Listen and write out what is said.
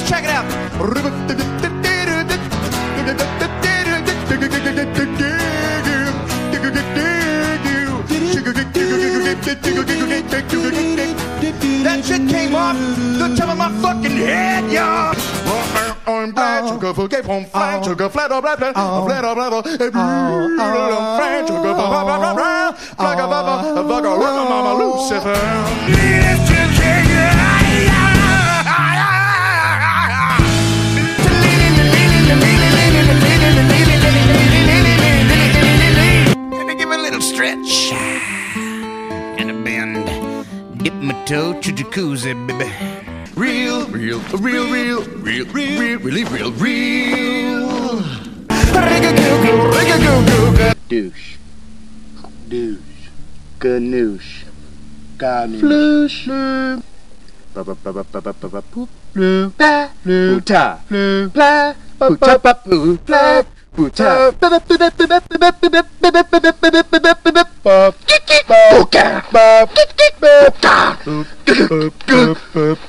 Check it out. That shit came off the top of my fucking head, y'all. I'm black, sugar for gay from flat, sugar flat or black, flat or flat, sugar mama Lucifer. Let me give it a little stretch and a bend. Dip my toe to jacuzzi, baby. Real, really real. Douche. Ganoush. Floosh. Puta. Puta.